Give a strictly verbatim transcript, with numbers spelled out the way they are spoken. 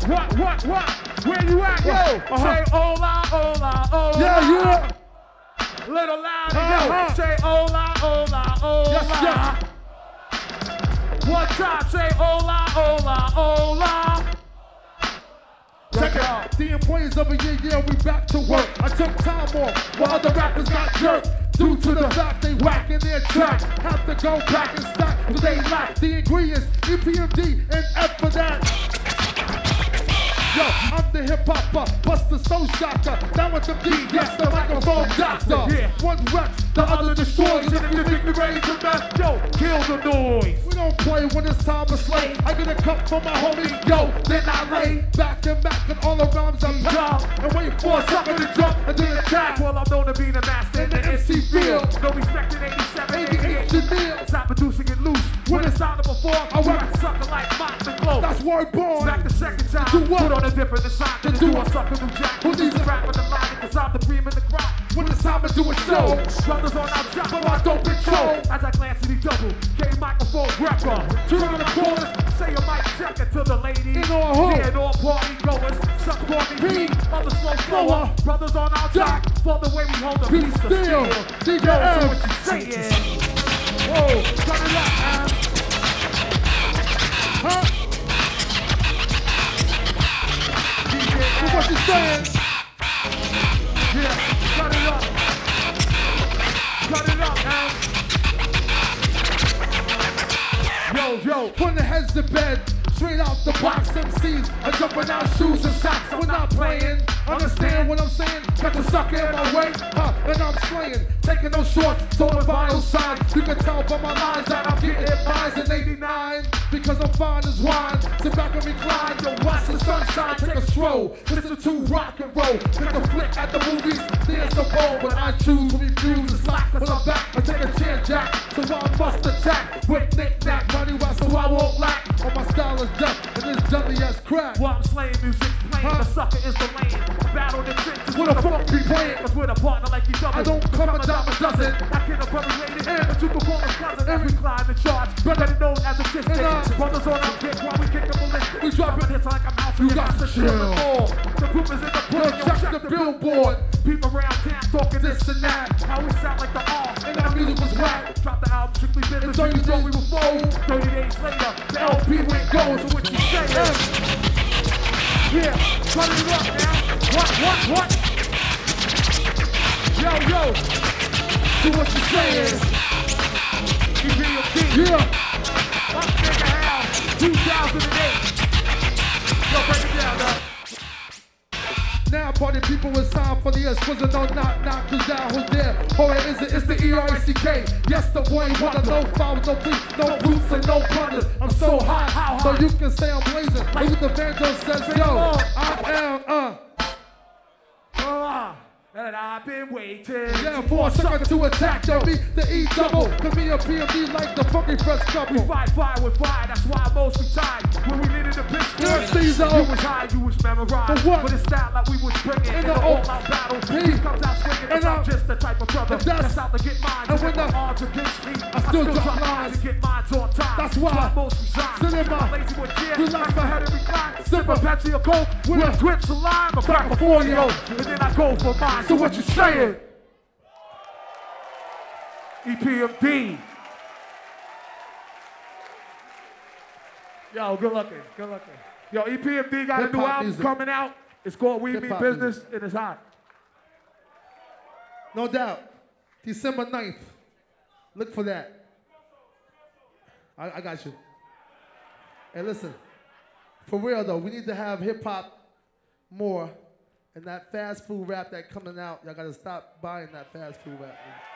what, what, what? Where you at, yo? Uh-huh. Say hola, hola, hola. Yeah, yeah. Little louder, Uh-huh. yo. Say hola, hola, hola. Yes, yes. One time, say hola, hola, hola. Check it out. The employees of a year, yeah, we back to work. I took time off while the rappers got jerked. Due to the fact they whack in their track. Have to go back and stack, but they lack the ingredients, E P M D and F for that. Yo, I'm the hip-hopper, Buster Soul Shocker. Down with the beat, yes, the microphone doctor. Yeah. One wrecks, the other destroys. And if you think we ready to mess, Yo, kill the noise. we don't play when it's time to slay. I get a cup from my homie, yo, then I lay back and back and all the rhymes I'm packed. And wait for a sucker to jump and then attack. Well, I'm known to be the master In the M C field, No respect in eighty-seven, eighty-eight eighty-eight. engineers. Stop producing it loose. When it's time to perform, I rock sucker like Mox and Glow. That's word born. Back the second time, Do what? put on a different assignment To to do do a what? sucker new jack. Who needs to a- rap with the line cause I'm the cream in the crop. When it's time to do a show, Brothers on our job, but I don't control. As I glance at the double, K microphone wrecker. Turn on the corners, say a mic checker to the ladies. In all hood. Yeah, and all party goers. Suck for me, P. P. Other slow Flower. flower. Brothers on our Jack. job, for the way we hold the Be piece of still. steel. D J Yo, so M. what you saying? Whoa, turn it up, man. Huh? D J So what you saying? Yeah, cut it up. Cut it up, man. Yo, yo. Putting the heads to bed, straight out the box. M Cs are jumping out shoes and socks. We're not playing. Understand what I'm saying? Got the sucker in my way, huh? And I'm slaying. Taking those shorts, so the vital sign. You can tell by my lines that I'm getting mines in eighty-nine. Because I'm fine as wine. Sit back and recline. Yo, watch the sunshine. Take a stroll. Listen to rock and roll. Take a flick at the movies. There's a bowl, but I choose to refuse to slack. Cause I'm back. I take a chance, Jack. So I must attack. With knick-knack, money right, so I won't lack. Oh, my style is death, and it's deadly as crack. While I'm slaying music playing, Huh? the sucker is the lane. Battle the trenches What the fuck be playing? Cause with a partner like you double. I don't come a dime a dozen. I can abbreviate it, but you can call us cousin. Every climb and charge, better known as a kiss. And, uh, Brothers on our kick while we kick them a list. We dropping hits like I'm out. You got to chill. The proof is in the Yo, pudding. check the billboard. People around town talking this This and and that. that. How we sound like the R. And our music was whack. Drop the album, strictly business. In thirty You thought we days- were fold. thirty days later, the L P went gold. So what you say? Yeah, turn it up now. What, what, what? Yo, yo. Do what you saying. E P M D. Yeah. Up in the house. two thousand eight. Yo, break it down, dog. Now party people, it's time for the exquisite. No knock knock, cause down who's there. Oh, it is it? It's the E R I C K. Yes, the boy wanna no fouls, no beats, no boots, and no punters. I'm so hot, How so hot? you can say I'm blazing. Look what the banjo says, yo. I am, uh. Uh, and I've been waiting. Yeah, for a sucker to attack, yo. Me, the E double. Cause me and P M D like the funky fresh We couple. fight fire with fire, that's why most we tied. When we needed a bitch, Yes, Caesar. you was high, you was memorized. For what? But it's style like we was bringing. In In the the O- all-out battle, P. he comes out swinging. And And I'm I'm- just the type of brother And that's- that's out to get mine. and when the the- odds against me, I still still drop drop lines. lines to get mine on time. That's why. most resign. Sit in my- lazy with gear, relax like my head and recline. Sip Sip a a- Pepsi or Coke with with a a- twitch of lime, a crack a forty-year-old, and then I go for mine. So what you saying? E P M D. Yo, good looking, good looking. Yo, E P M D got a new Hip-hop album music. coming out. It's called We Mean Hip-hop Business, and it's hot. No doubt. December ninth. Look for that. I, I got you. Hey, listen. For real, though, we need to have hip-hop more. And that fast food rap that coming out, y'all got to stop buying that fast food rap. Man.